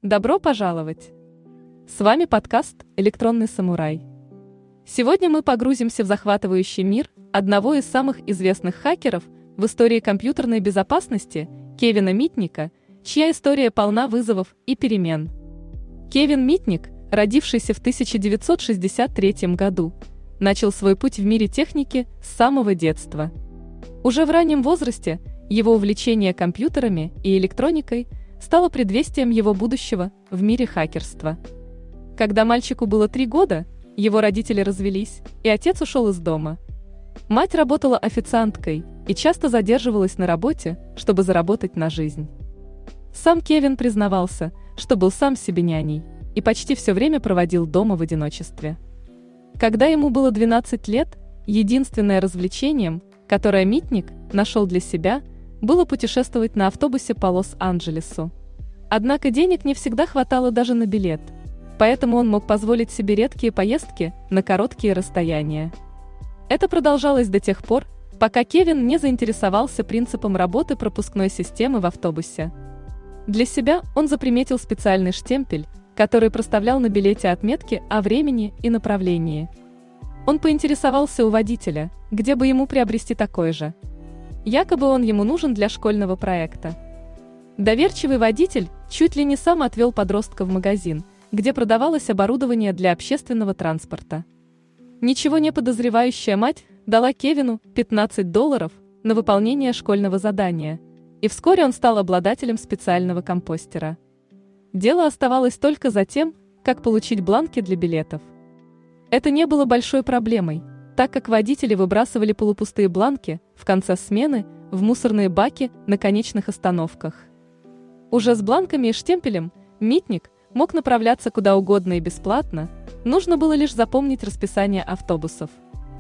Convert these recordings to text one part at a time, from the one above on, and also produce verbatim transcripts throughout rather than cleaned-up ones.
Добро пожаловать! С вами подкаст «Электронный самурай». Сегодня мы погрузимся в захватывающий мир одного из самых известных хакеров в истории компьютерной безопасности Кевина Митника, чья история полна вызовов и перемен. Кевин Митник, родившийся в тысяча девятьсот шестьдесят третьем году, начал свой путь в мире техники с самого детства. Уже в раннем возрасте его увлечение компьютерами и электроникой стало предвестием его будущего в мире хакерства. Когда мальчику было три года, его родители развелись, и отец ушел из дома. Мать работала официанткой и часто задерживалась на работе, чтобы заработать на жизнь. Сам Кевин признавался, что был сам себе няней и почти все время проводил дома в одиночестве. Когда ему было двенадцать лет, единственное развлечением, которое Митник нашел для себя, было путешествовать на автобусе по Лос-Анджелесу. Однако денег не всегда хватало даже на билет, поэтому он мог позволить себе редкие поездки на короткие расстояния. Это продолжалось до тех пор, пока Кевин не заинтересовался принципом работы пропускной системы в автобусе. Для себя он заприметил специальный штемпель, который проставлял на билете отметки о времени и направлении. Он поинтересовался у водителя, где бы ему приобрести такой же. Якобы он ему нужен для школьного проекта. Доверчивый водитель чуть ли не сам отвел подростка в магазин, где продавалось оборудование для общественного транспорта. Ничего не подозревающая мать дала Кевину пятнадцать долларов на выполнение школьного задания, и вскоре он стал обладателем специального компостера. Дело оставалось только за тем, как получить бланки для билетов. Это не было большой проблемой, так как водители выбрасывали полупустые бланки в конце смены в мусорные баки на конечных остановках. Уже с бланками и штемпелем Митник мог направляться куда угодно и бесплатно, нужно было лишь запомнить расписание автобусов.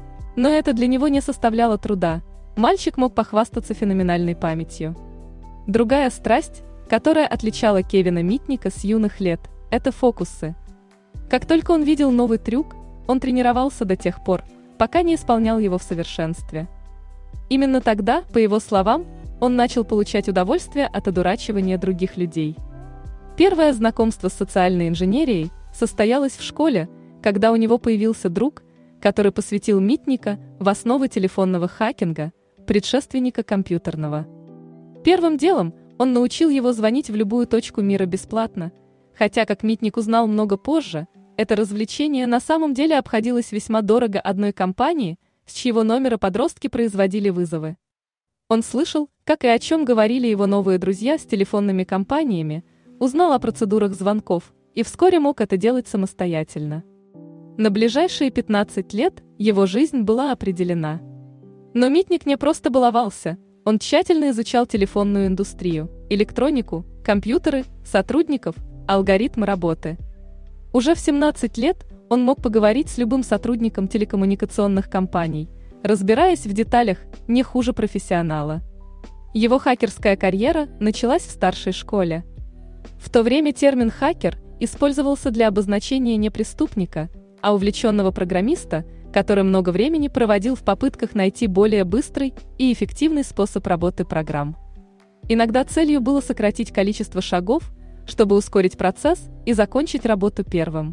Но это для него не составляло труда, мальчик мог похвастаться феноменальной памятью. Другая страсть, которая отличала Кевина Митника с юных лет, это фокусы. Как только он видел новый трюк, он тренировался до тех пор, пока не исполнял его в совершенстве. Именно тогда, по его словам, он начал получать удовольствие от одурачивания других людей. Первое знакомство с социальной инженерией состоялось в школе, когда у него появился друг, который посвятил Митника в основы телефонного хакинга, предшественника компьютерного. Первым делом он научил его звонить в любую точку мира бесплатно, хотя, как Митник узнал много позже, это развлечение на самом деле обходилось весьма дорого одной компании, с чьего номера подростки производили вызовы. Он слышал, как и о чем говорили его новые друзья с телефонными компаниями, узнал о процедурах звонков и вскоре мог это делать самостоятельно. На ближайшие пятнадцать лет его жизнь была определена. Но Митник не просто баловался, он тщательно изучал телефонную индустрию, электронику, компьютеры, сотрудников, алгоритмы работы. Уже в семнадцать лет он мог поговорить с любым сотрудником телекоммуникационных компаний, разбираясь в деталях не хуже профессионала. Его хакерская карьера началась в старшей школе. В то время термин «хакер» использовался для обозначения не преступника, а увлеченного программиста, который много времени проводил в попытках найти более быстрый и эффективный способ работы программ. Иногда целью было сократить количество шагов, чтобы ускорить процесс и закончить работу первым.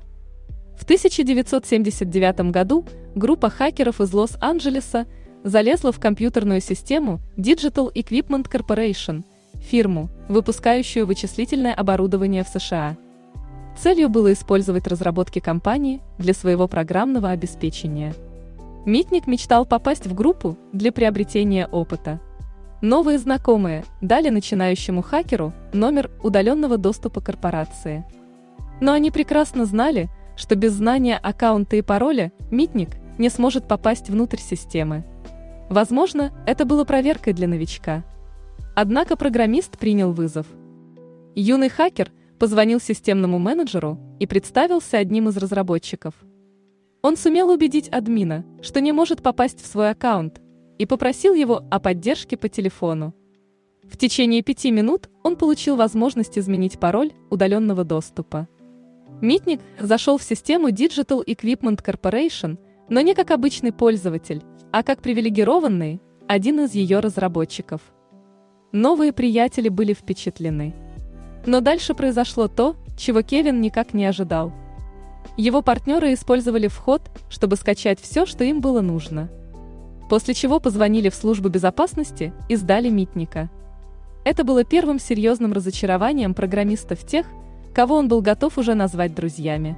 В тысяча девятьсот семьдесят девятом году группа хакеров из Лос-Анджелеса залезла в компьютерную систему Digital Equipment Corporation, фирму, выпускающую вычислительное оборудование в США. Целью было использовать разработки компании для своего программного обеспечения. Митник мечтал попасть в группу для приобретения опыта. Новые знакомые дали начинающему хакеру номер удаленного доступа корпорации. Но они прекрасно знали, что без знания аккаунта и пароля Митник не сможет попасть внутрь системы. Возможно, это было проверкой для новичка. Однако программист принял вызов. Юный хакер позвонил системному менеджеру и представился одним из разработчиков. Он сумел убедить админа, что не может попасть в свой аккаунт, и попросил его о поддержке по телефону. В течение пяти минут он получил возможность изменить пароль удаленного доступа. Митник зашел в систему Digital Equipment Corporation, но не как обычный пользователь, а как привилегированный, один из ее разработчиков. Новые приятели были впечатлены. Но дальше произошло то, чего Кевин никак не ожидал. Его партнеры использовали вход, чтобы скачать все, что им было нужно. После чего позвонили в службу безопасности и сдали Митника. Это было первым серьезным разочарованием программиста в тех, кого он был готов уже назвать друзьями.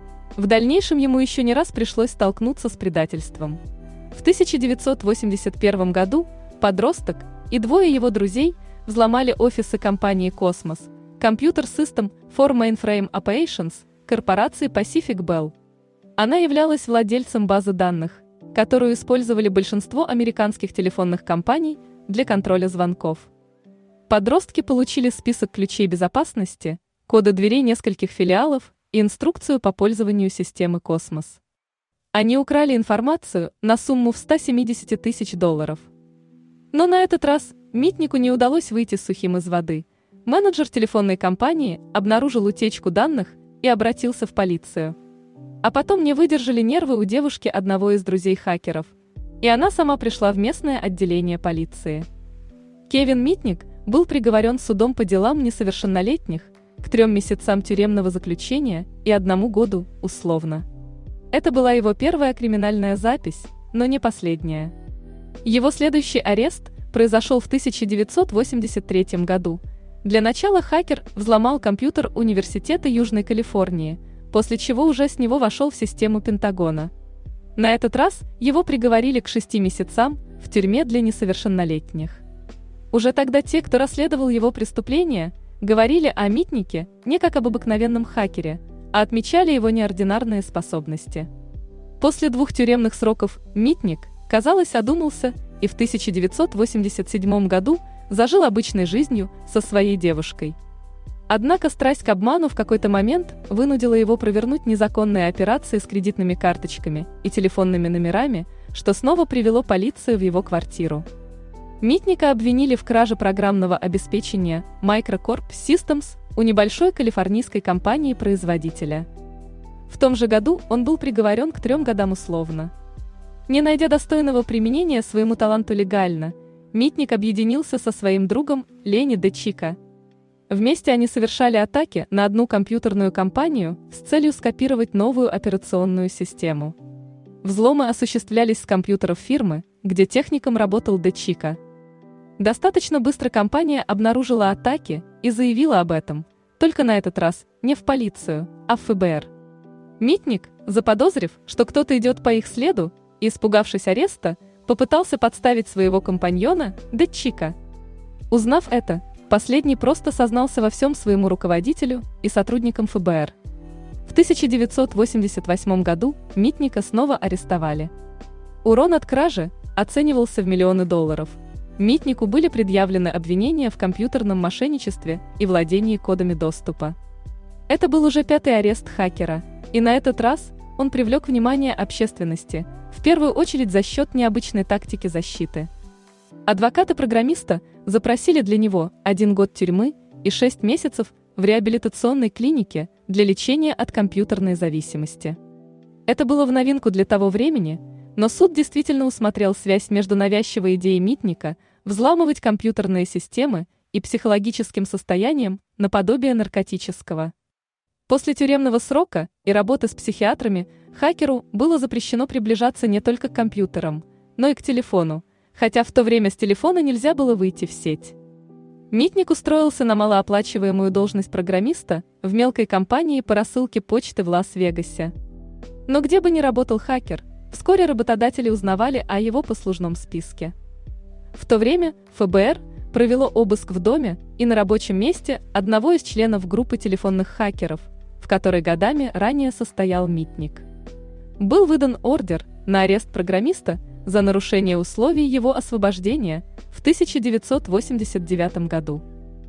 В дальнейшем ему еще не раз пришлось столкнуться с предательством. В тысяча девятьсот восемьдесят первом году подросток и двое его друзей взломали офисы компании Cosmos Computer System for Mainframe Operations корпорации Pacific Bell. Она являлась владельцем базы данных, которую использовали большинство американских телефонных компаний для контроля звонков. Подростки получили список ключей безопасности, коды дверей нескольких филиалов и инструкцию по пользованию системы Cosmos. Они украли информацию на сумму в сто семьдесят тысяч долларов. Но на этот раз Митнику не удалось выйти сухим из воды. Менеджер телефонной компании обнаружил утечку данных и обратился в полицию. А потом не выдержали нервы у девушки одного из друзей хакеров, и она сама пришла в местное отделение полиции. Кевин Митник был приговорен судом по делам несовершеннолетних к трем месяцам тюремного заключения и одному году условно. Это была его первая криминальная запись, но не последняя. Его следующий арест произошел в тысяча девятьсот восемьдесят третьем году. Для начала хакер взломал компьютер Университета Южной Калифорнии, после чего уже с него вошел в систему Пентагона. На этот раз его приговорили к шести месяцам в тюрьме для несовершеннолетних. Уже тогда те, кто расследовал его преступления, говорили о Митнике не как об обыкновенном хакере, а отмечали его неординарные способности. После двух тюремных сроков Митник, казалось, одумался и в тысяча девятьсот восемьдесят седьмом году зажил обычной жизнью со своей девушкой. Однако страсть к обману в какой-то момент вынудила его провернуть незаконные операции с кредитными карточками и телефонными номерами, что снова привело полицию в его квартиру. Митника обвинили в краже программного обеспечения Microcorp Systems у небольшой калифорнийской компании-производителя. В том же году он был приговорен к трем годам условно. Не найдя достойного применения своему таланту легально, Митник объединился со своим другом Ленни Де Чика. Вместе они совершали атаки на одну компьютерную компанию с целью скопировать новую операционную систему. Взломы осуществлялись с компьютеров фирмы, где техником работал Де Чика. Достаточно быстро компания обнаружила атаки и заявила об этом, только на этот раз не в полицию, а в эф бэ эр. Митник, заподозрив, что кто-то идет по их следу, и испугавшись ареста, попытался подставить своего компаньона Де Чика. Узнав это, последний просто сознался во всем своему руководителю и сотрудникам эф бэ эр. В тысяча девятьсот восемьдесят восьмом году Митника снова арестовали. Урон от кражи оценивался в миллионы долларов. Митнику были предъявлены обвинения в компьютерном мошенничестве и владении кодами доступа. Это был уже пятый арест хакера, и на этот раз он привлек внимание общественности, в первую очередь за счет необычной тактики защиты. Адвокаты программиста запросили для него один год тюрьмы и шесть месяцев в реабилитационной клинике для лечения от компьютерной зависимости. Это было в новинку для того времени, но суд действительно усмотрел связь между навязчивой идеей Митника взламывать компьютерные системы и психологическим состоянием наподобие наркотического. После тюремного срока и работы с психиатрами хакеру было запрещено приближаться не только к компьютерам, но и к телефону, хотя в то время с телефона нельзя было выйти в сеть. Митник устроился на малооплачиваемую должность программиста в мелкой компании по рассылке почты в Лас-Вегасе. Но где бы ни работал хакер, вскоре работодатели узнавали о его послужном списке. В то время эф бэ эр провело обыск в доме и на рабочем месте одного из членов группы телефонных хакеров, в которой годами ранее состоял Митник. Был выдан ордер на арест программиста за нарушение условий его освобождения в тысяча девятьсот восемьдесят девятом году.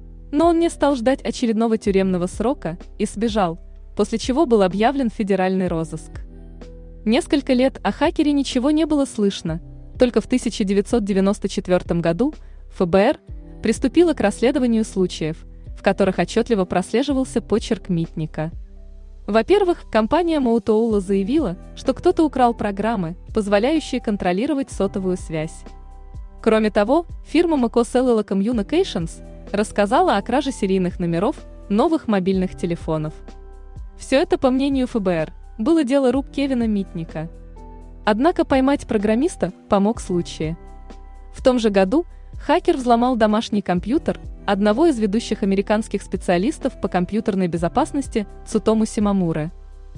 Но он не стал ждать очередного тюремного срока и сбежал, после чего был объявлен федеральный розыск. Несколько лет о хакере ничего не было слышно, только в тысяча девятьсот девяносто четвёртом году эф бэ эр приступило к расследованию случаев, в которых отчетливо прослеживался почерк Митника. Во-первых, компания Motorola заявила, что кто-то украл программы, позволяющие контролировать сотовую связь. Кроме того, фирма Microsoft Communications рассказала о краже серийных номеров новых мобильных телефонов. Все это, по мнению эф бэ эр, было дело рук Кевина Митника. Однако поймать программиста помог случай. В том же году хакер взломал домашний компьютер одного из ведущих американских специалистов по компьютерной безопасности Цутому Симамуры.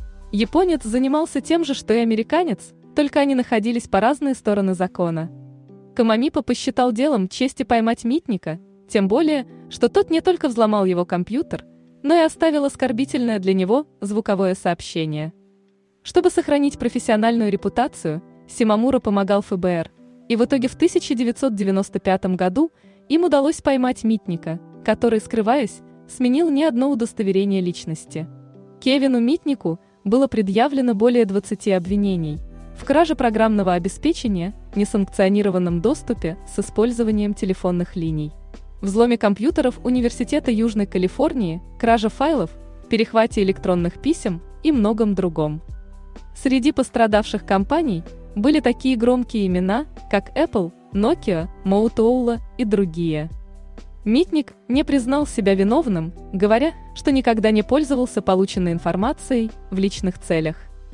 Японец занимался тем же, что и американец, только они находились по разные стороны закона. Камамипа посчитал делом чести поймать Митника, тем более, что тот не только взломал его компьютер, но и оставил оскорбительное для него звуковое сообщение. Чтобы сохранить профессиональную репутацию, Симамура помогал эф бэ эр, и в итоге в тысяча девятьсот девяносто пятом году им удалось поймать Митника, который, скрываясь, сменил не одно удостоверение личности. Кевину Митнику было предъявлено более двадцати обвинений в краже программного обеспечения, несанкционированном доступе с использованием телефонных линий, взломе компьютеров Университета Южной Калифорнии, краже файлов, перехвате электронных писем и многом другом. Среди пострадавших компаний были такие громкие имена, как Apple, Nokia, Motorola и другие. Митник не признал себя виновным, говоря, что никогда не пользовался полученной информацией в личных целях.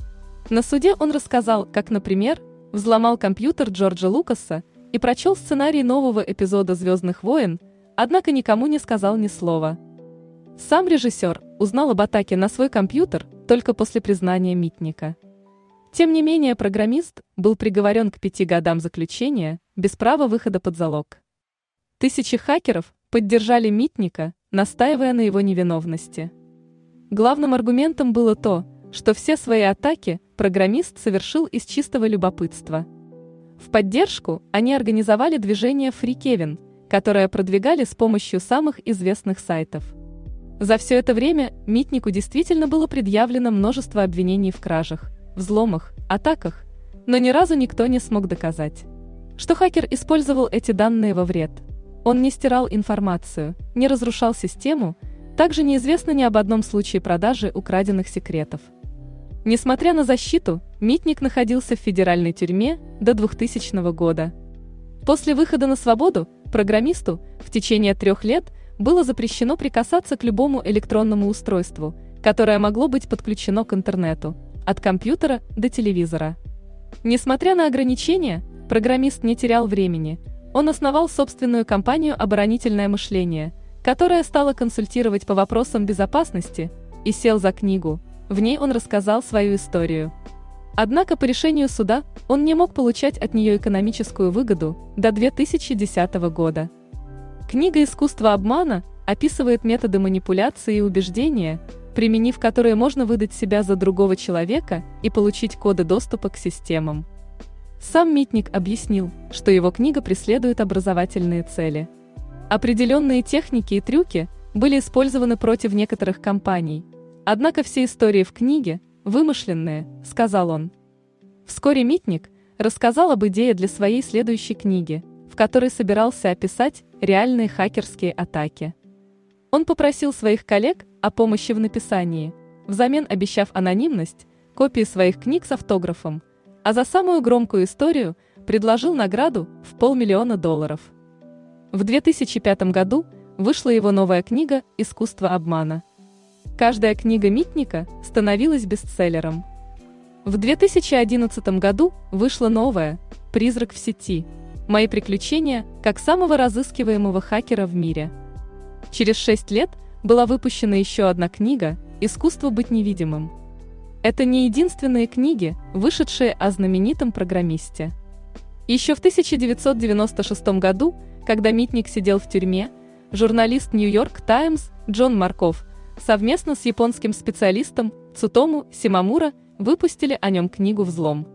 На суде он рассказал, как, например, взломал компьютер Джорджа Лукаса и прочел сценарий нового эпизода «Звездных войн», однако никому не сказал ни слова. Сам режиссер узнал об атаке на свой компьютер только после признания Митника. Тем не менее, программист был приговорен к пяти годам заключения без права выхода под залог. Тысячи хакеров поддержали Митника, настаивая на его невиновности. Главным аргументом было то, что все свои атаки программист совершил из чистого любопытства. В поддержку они организовали движение FreeKevin, которое продвигали с помощью самых известных сайтов. За все это время Митнику действительно было предъявлено множество обвинений в кражах, взломах, атаках, но ни разу никто не смог доказать, что хакер использовал эти данные во вред. Он не стирал информацию, не разрушал систему, также неизвестно ни об одном случае продажи украденных секретов. Несмотря на защиту, Митник находился в федеральной тюрьме до двухтысячного года. После выхода на свободу программисту в течение трех лет было запрещено прикасаться к любому электронному устройству, которое могло быть подключено к интернету, от компьютера до телевизора. Несмотря на ограничения, программист не терял времени. Он основал собственную компанию «Оборонительное мышление», которая стала консультировать по вопросам безопасности, и сел за книгу. В ней он рассказал свою историю. Однако по решению суда он не мог получать от нее экономическую выгоду до две тысячи десятого года. Книга «Искусство обмана» описывает методы манипуляции и убеждения, применив которые можно выдать себя за другого человека и получить коды доступа к системам. Сам Митник объяснил, что его книга преследует образовательные цели. Определенные техники и трюки были использованы против некоторых компаний, однако все истории в книге вымышленные, сказал он. Вскоре Митник рассказал об идее для своей следующей книги, в которой собирался описать реальные хакерские атаки. Он попросил своих коллег о помощи в написании, взамен обещав анонимность, копии своих книг с автографом, а за самую громкую историю предложил награду в полмиллиона долларов. В две тысячи пятом году вышла его новая книга «Искусство обмана». Каждая книга Митника становилась бестселлером. В две тысячи одиннадцатом году вышла новая «Призрак в сети. Мои приключения как самого разыскиваемого хакера в мире». Через шесть лет была выпущена еще одна книга «Искусство быть невидимым». Это не единственные книги, вышедшие о знаменитом программисте. Еще в тысяча девятьсот девяносто шестом году, когда Митник сидел в тюрьме, журналист «Нью-Йорк Таймс» Джон Марков совместно с японским специалистом Цутому Симамура выпустили о нем книгу «Взлом».